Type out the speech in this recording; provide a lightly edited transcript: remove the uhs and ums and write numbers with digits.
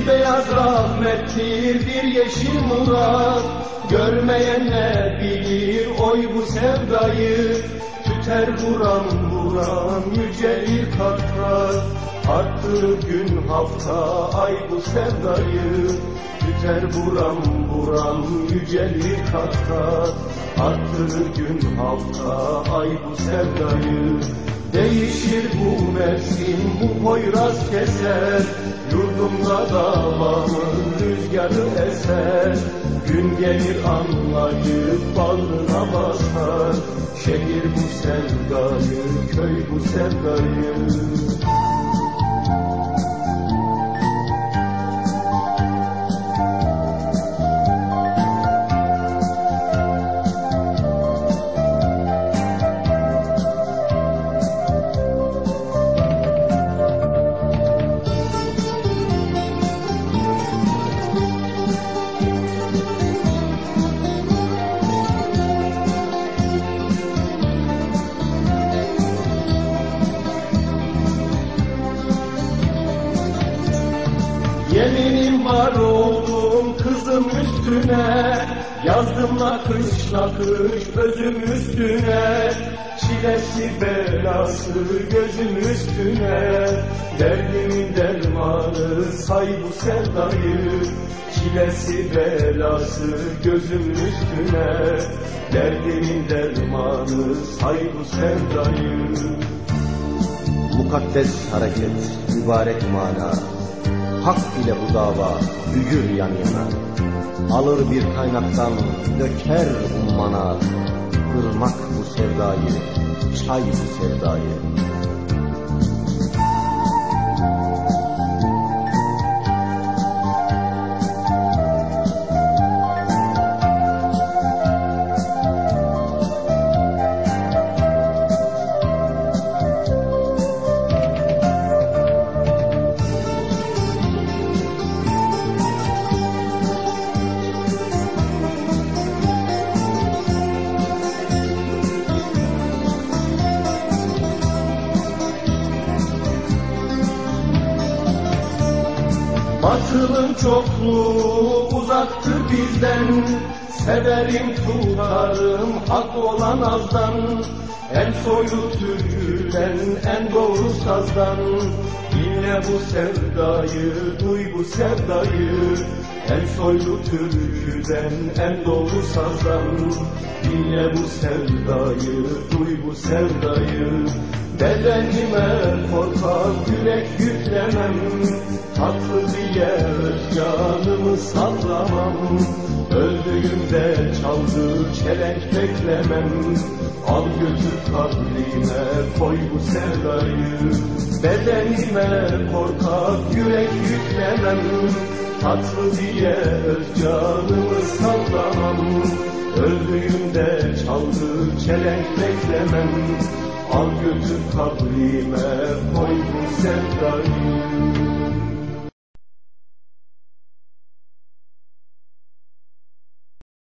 beyaz rahmettir bir yeşil murat. Görmeyen ne bilir oy bu sevdayı. Tüter buram buram yücelir kat kat. Arttırır gün hafta ay bu sevdayı. Tüter buram buram yücelir kat kat. Arttırır gün hafta ay bu sevdayı. Değişir bu mevsim bu poyraz keser. Yurdumda dağların rüzgarı eser. Gün gelir anlayıp bağrına basar. Şehir bu sevdayı, köy bu sevdayı. Yeminim var oğlum kızım üstüne. Yazdım nakış nakış özüm üstüne. Çilesi belası gözüm üstüne. Derdimin dermanı say bu sevdayı. Çilesi belası gözüm üstüne. Derdimin dermanı say bu sevdayı. Mukaddes hareket, mübarek mana. Hak ile bu dava büyür yan yana. Alır bir kaynaktan döker ummana. Irmak bu sevdayı, çay bu sevdayı. Batılın çokluğu uzaktır bizden. Severim tutarım hak olan azdan. En soylu türküden en doğru sazdan. Dinle bu sevdayı, duy bu sevdayı. En soylu türküden en doğru sazdan. Dinle bu sevdayı, duy bu sevdayı. Bedenime korkak yürek yüklemem. Tatlı diye öz canımı sallamam. Öldüğümde çaldığı çelenk beklemem. Al götür kabrime koy bu sevdayı. Bedenime korkak yürek yüklemem. Tatlı diye öz canımı sallamam. Öldüğümde çaldığı çelenk beklemem. Al götür kabrime koy bu sevdayı.